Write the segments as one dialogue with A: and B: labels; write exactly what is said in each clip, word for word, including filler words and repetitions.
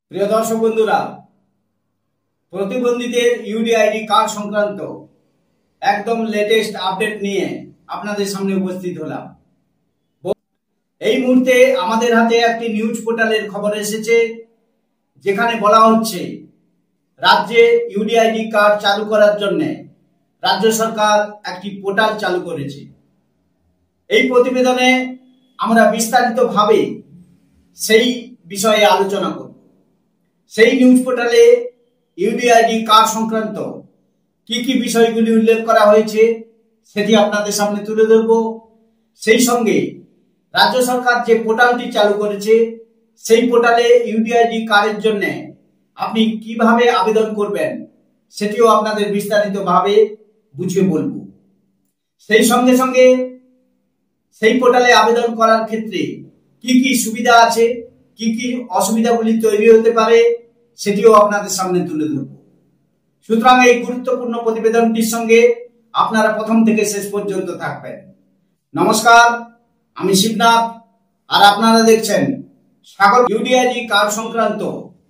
A: প্রিয় দর্শক বন্ধুরা, প্রতিবন্ধীদের ইউডিআইডি কার্ড সংক্রান্ত একদম লেটেস্ট আপডেট নিয়ে আপনাদের সামনে উপস্থিত হলাম। এই মুহূর্তে আমাদের হাতে একটি নিউজ পোর্টালের খবর এসেছে, যেখানে বলা হচ্ছে রাজ্যে ইউডিআইডি কার্ড চালু করার জন্য রাজ্য সরকার একটি পোর্টাল চালু করেছে। এই প্রতিবেদনে আমরা বিস্তারিতভাবে সেই বিষয়ে আলোচনা করব। সেই নিউজ পোর্টালে ইউডিআইডি কার্ড সংক্রান্ত কি কি বিষয়গুলি উল্লেখ করা হয়েছে সেটি আপনাদের সামনে তুলে ধরব। সেই সঙ্গে রাজ্য সরকার যে পোর্টালটি চালু করেছে সেই পোর্টালে ইউডিআইডি কার্ডের জন্য আপনি কিভাবে আবেদন করবেন সেটিও আপনাদের বিস্তারিতভাবে বুঝিয়ে বলবো। সেই সঙ্গে সঙ্গে সেই পোর্টালে আবেদন করার ক্ষেত্রে কি কি সুবিধা আছে, কি কি অসুবিধাগুলি তৈরি হতে পারে সেটিও আপনাদের সামনে তুলে ধরব। সুতরাং এই গুরুত্বপূর্ণ প্রতিবেদনটির সঙ্গে আপনারা প্রথম থেকে শেষ পর্যন্ত থাকবেন। নমস্কার, আমি শিবনাথ, আর আপনারা দেখছেন সাগর। ইউডিআইডি কার্ড সংক্রান্ত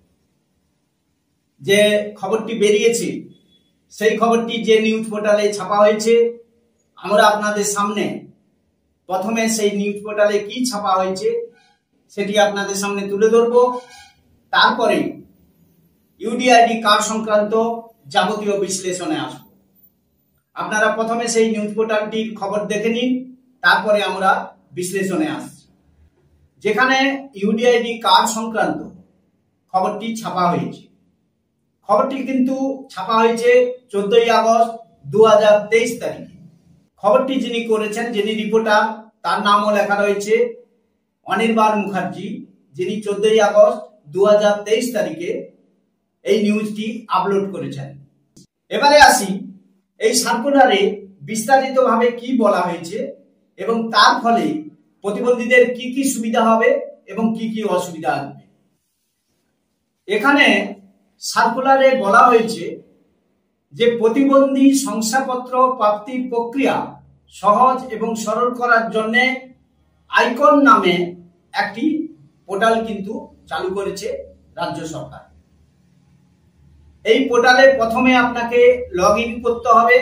A: যে খবরটি বেরিয়েছে সেই খবরটি যে নিউজ পোর্টালে ছাপা হয়েছে, আমরা আপনাদের সামনে প্রথমে সেই নিউজ পোর্টালে কি ছাপা হয়েছে সেটি আপনাদের সামনে তুলে ধরব। তারপরে ইউডিআইডি কার্ড সংক্রান্ত যাবতীয় বিশ্লেষণে আসব। আপনারা প্রথমে সেই নিউজ পোর্টালটির খবর দেখে নিন, তারপরে আমরা বিশ্লেষণে আসছি। যেখানে ইউডিআইডি কার্ড সংক্রান্ত খবরটি ছাপা হয়েছে, খবরটি কিন্তু ছাপা হয়েছে চোদ্দই আগস্ট দু হাজার তেইশ তারিখে। খবরটি যিনি করেছেন, যিনি রিপোর্টার, তার নামও লেখা রয়েছে অনির্বাণ মুখার্জি, যিনি চোদ্দই আগস্ট দু হাজার তেইশ তারিখে এই নিউজটি আপলোড করেছেন। এবারে আসি এই সার্কুলারে বিস্তারিতভাবে কি বলা হয়েছে এবং তার ফলে প্রতিবন্ধীদের কি কি সুবিধা হবে এবং কি কি অসুবিধা আসবে। এখানে সার্কুলারে বলা হয়েছে যে প্রতিবন্ধী শংসাপত্র প্রাপ্তির প্রক্রিয়া সহজ এবং সরল করার জন্য আইকন নামে একটি পোর্টাল কিন্তু চালু করেছে রাজ্য সরকার। এই পোর্টালে প্রথমে আপনাকে লগ ইন করতে হবে।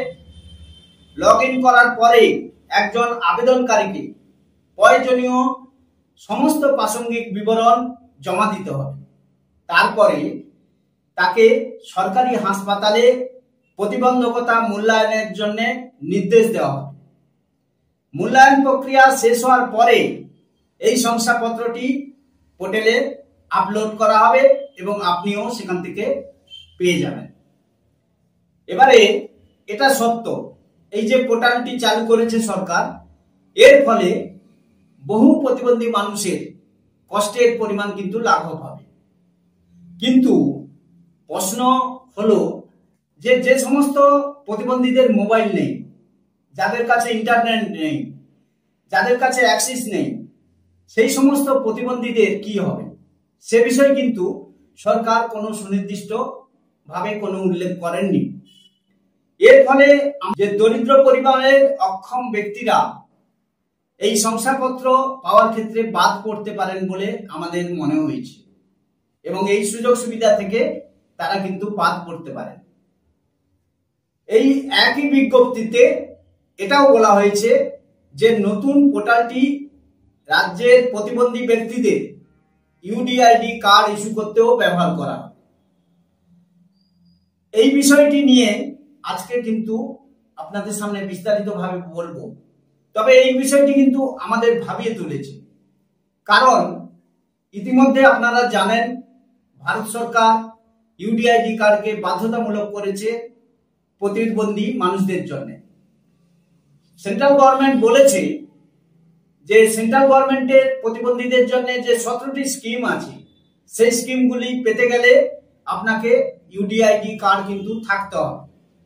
A: লগ ইন করার পরে একজন আবেদনকারীকে প্রয়োজনীয় সমস্ত প্রাসঙ্গিক বিবরণ জমা দিতে হবে। তারপরে তাকে সরকারি হাসপাতালে প্রতিবন্ধকতা মূল্যায়নের জন্য নির্দেশ দেওয়া হবে। মূল্যায়ন প্রক্রিয়া শেষ হওয়ার পরে এই শংসাপত্রটি পোর্টালে আপলোড করা হবে এবং আপনিও সেখান থেকে পেয়ে যাবেন। এবারে এটা সত্য, এই যে পোর্টালটি চালু করেছে সরকার, এর ফলে বহু প্রতিবন্ধী মানুষের কষ্টের পরিমাণ কিন্তু লাঘব হবে। কিন্তু প্রশ্ন হলো যে যে সমস্ত প্রতিবন্ধীদের মোবাইল নেই, যাদের কাছে ইন্টারনেট নেই, যাদের কাছে অ্যাক্সেস নেই, সেই সমস্ত প্রতিবন্ধীদের কি হবে সে বিষয়ে কিন্তু সরকার কোনো সুনির্দিষ্ট ভাবে কোনো উল্লেখ করেননি। এর ফলে যে দরিদ্র পরিবারের অক্ষম ব্যক্তিরা এই শংসাপত্র পাওয়ার ক্ষেত্রে বাদ পড়তে পারেন বলে আমাদের মনে হয়েছে এবং এই সুযোগ সুবিধা থেকে তারা কিন্তু বাদ পড়তে পারেন। এই একই বিজ্ঞপ্তিতে এটাও বলা হয়েছে যে নতুন পোর্টালটি রাজ্যের প্রতিবন্ধী ব্যক্তিদের ইউডিআইডি কার্ড ইস্যু করতেও ব্যবহার করা হবে। এই বিষয়টি নিয়ে আজকে কিন্তু আপনাদের সামনে বিস্তারিতভাবে বলবো। তবে এই বিষয়টি কিন্তু আমাদের ভাবিয়ে তুলেছে, কারণ ইতিমধ্যে আপনারা জানেন ভারত সরকার ইউডিআইডি কার্ডকে বাধ্যতামূলক করেছে প্রতিবন্ধী মানুষদের জন্য। সেন্ট্রাল গভর্নমেন্ট বলেছে যে সেন্ট্রাল গভর্নমেন্টের প্রতিবন্ধীদের জন্য যে সতেরোটি স্কিম আছে সেই স্কিমগুলি পেতে গেলে আপনাকে ইউডিআইডি কার্ড কিন্তু থাকতে হবে।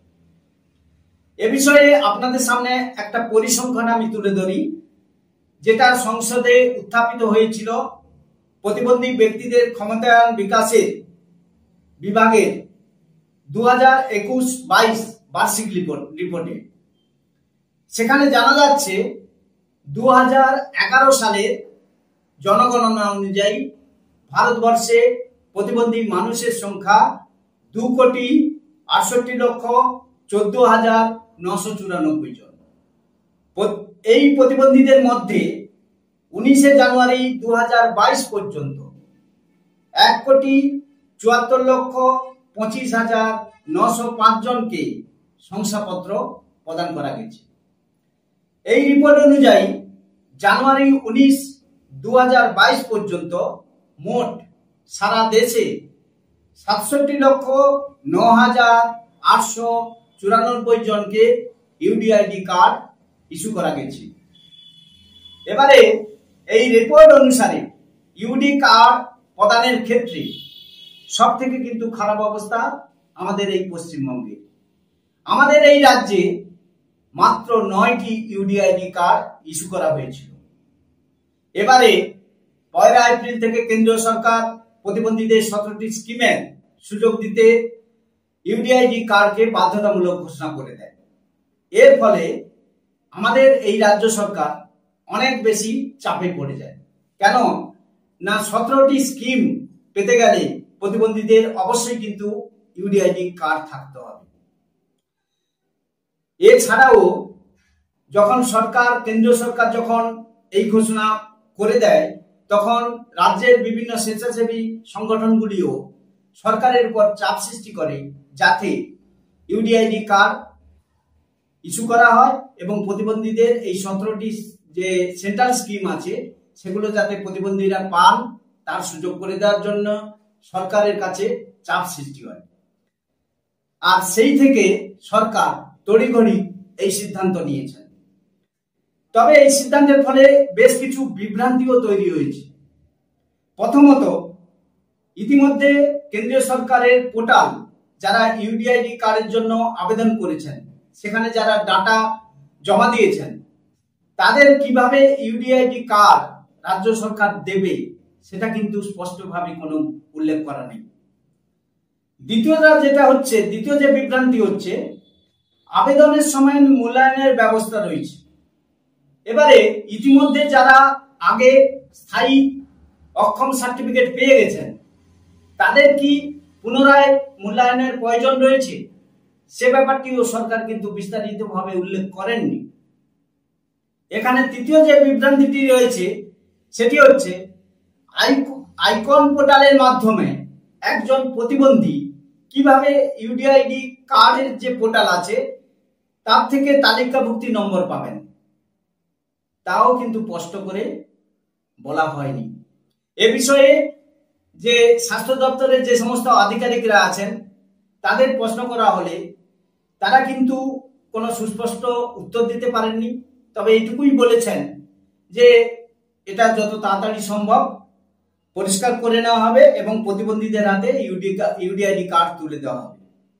A: এ বিষয়ে আপনাদের সামনে একটা পরিসংখ্যান আমি তুলে ধরি, যেটা সংসদে উত্থাপিত হয়েছিল প্রতিবন্ধী ব্যক্তিদের ক্ষমতায়ন বিকাশের বিভাগের দু হাজার একুশ বাইশ বার্ষিক রিপোর্ট রিপোর্টে সেখানে জানা যাচ্ছে দু হাজার এগারো সালের জনগণনা অনুযায়ী ভারতবর্ষে প্রতিবন্ধী মানুষের সংখ্যা দু কোটি আটষট্টি লক্ষ চোদ্দ হাজার নশো চুরানব্বই জন। এই প্রতিবন্ধীদের মধ্যে উনিশে জানুয়ারি দু হাজার বাইশ পর্যন্ত এক কোটি চুয়াত্তর লক্ষ পঁচিশ হাজার নশো পাঁচ জনকে শংসাপত্র প্রদান করা গেছে। এই রিপোর্ট অনুযায়ী জানুয়ারি উনিশ দু হাজার বাইশ পর্যন্ত মোট সারা দেশে সাতষট্টি লক্ষ ন হাজার আটশো চুরানব্বই জনকে ইউডিআইডি কার্ড ইস্যু করা গেছে। এবারে এই রিপোর্ট অনুসারে ইউডি কার্ড প্রদানের ক্ষেত্রে সব থেকে কিন্তু খারাপ অবস্থা আমাদের এই পশ্চিমবঙ্গে। আমাদের এই রাজ্যে মাত্র নয়টি ইউডিআইডি কার্ড ইস্যু করা হয়েছিল। এবারে পয়লা এপ্রিল থেকে কেন্দ্রীয় সরকার প্রতিবন্ধীদের সতেরোটি স্কিমের সুযোগ দিতে ইউডিআইডি কার্ডকে বাধ্যতামূলক ঘোষণা করে দেয়। এর ফলে আমাদের এই রাজ্য সরকার অনেক বেশি চাপে পড়ে যায়। কেন না, সতেরোটি স্কিম পেতে গেলে প্রতিবন্ধীদের অবশ্যই কিন্তু ইউডিআইডি কার্ড থাকতে হবে। এছাড়াও যখন সরকার কেন্দ্রীয় সরকার যখন এই ঘোষণা করে দেয়, তখন রাজ্যের বিভিন্ন স্বেচ্ছাসেবী সংগঠনগুলিও সরকারের উপর চাপ সৃষ্টি করে যাতে ইউডিআইডি কার্ড ইস্যু করা হয় এবং প্রতিবন্ধীদের এই সতেরোটি যে সেন্ট্রাল স্কিম আছে সেগুলো যাতে প্রতিবন্ধীরা পান তার সুযোগ করে দেওয়ার জন্য সরকারের কাছে চাপ সৃষ্টি হয়। আর সেই থেকে সরকার তড়িঘড়ি এই সিদ্ধান্ত নিয়েছেন। তবে এই সিদ্ধান্তের ফলে বেশ কিছু বিভ্রান্তিও তৈরি হয়েছে। প্রথমত, ইতিমধ্যে কেন্দ্রীয় সরকারের পোর্টাল যারা ইউডিআইডি কার্ডের জন্য আবেদন করেছেন, সেখানে যারা ডাটা জমা দিয়েছেন, তাদের কিভাবে ইউডিআইডি কার্ড রাজ্য সরকার দেবে সেটা কিন্তু স্পষ্টভাবে কোনো উল্লেখ করা নেই। দ্বিতীয়টা যেটা হচ্ছে, দ্বিতীয় যে বিভ্রান্তি হচ্ছে, আবেদনের সময় মূল্যায়নের ব্যবস্থা রয়েছে। এবারে ইতিমধ্যে যারা আগে স্থায়ী অক্ষম সার্টিফিকেট পেয়ে গেছেন, তাদের কি পুনরায় মূল্যায়নের প্রয়োজন রয়েছে সে ব্যাপারটিও সরকার কিন্তু বিস্তারিতভাবে উল্লেখ করেননি। এখানে তৃতীয় যে বিভ্রান্তিটি রয়েছে সেটি হচ্ছে, আইকন পোর্টালের মাধ্যমে একজন প্রতিবন্ধী কিভাবে ইউডিআইডি কার্ডের যে পোর্টাল আছে তার থেকে তালিকাভুক্তি নম্বর পাবেন, তাও কিন্তু স্পষ্ট করে বলা হয়নি। এ বিষয়ে যে স্বাস্থ্য দপ্তরের যে সমস্ত আধিকারিকরা আছেন তাদের প্রশ্ন করা হলে তারা কিন্তু কোনো সুস্পষ্ট উত্তর দিতে পারেননি। তবে এইটুকুই বলেছেন যে এটা যত তাড়াতাড়ি সম্ভব পরিষ্কার করে নেওয়া হবে এবং প্রতিবন্ধীদের হাতে ইউডিআইডি কার্ড তুলে দেওয়া হবে।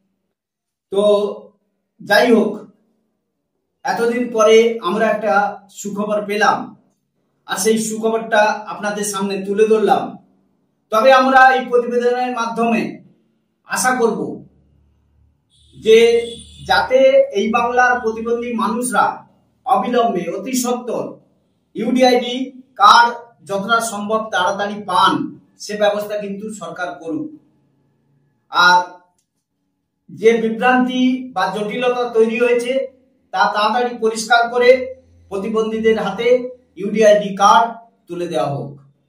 A: তো যাই হোক, এতদিন পরে আমরা একটা সুখবর পেলাম আর সেই সুখবরটা আপনাদের সামনে তুলে ধরলাম। তবে আমরা এই প্রতিবেদনের মাধ্যমে আশা করব যে যাতে এই বাংলার প্রতিবন্ধী মানুষরা অবিলম্বে অতি সত্বর ইউডিআইডি কার্ড যতটা সম্ভব তাড়াতাড়ি পান সে ব্যবস্থা কিন্তু সরকার করুক। আর যে বিভ্রান্তি বা জটিলতা তৈরি হয়েছে তা তাড়াতাড়ি পরিষ্কার করে প্রতিবন্ধীদের হাতে ইউডিআইডি কার্ড তুলে দেওয়া হোক।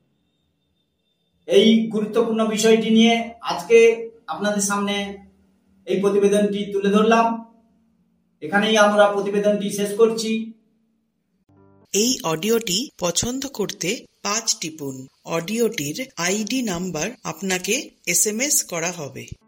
A: এই গুরুত্বপূর্ণ বিষয়টি নিয়ে আজকে আপনাদের সামনে এই প্রতিবেদনটি তুলে ধরলাম। এখানেই আমরা প্রতিবেদনটি শেষ করছি।
B: এই অডিওটি পছন্দ করতে পাঁচ টিপুন। অডিওটির আইডি নাম্বার আপনাকে এসএমএস করা হবে।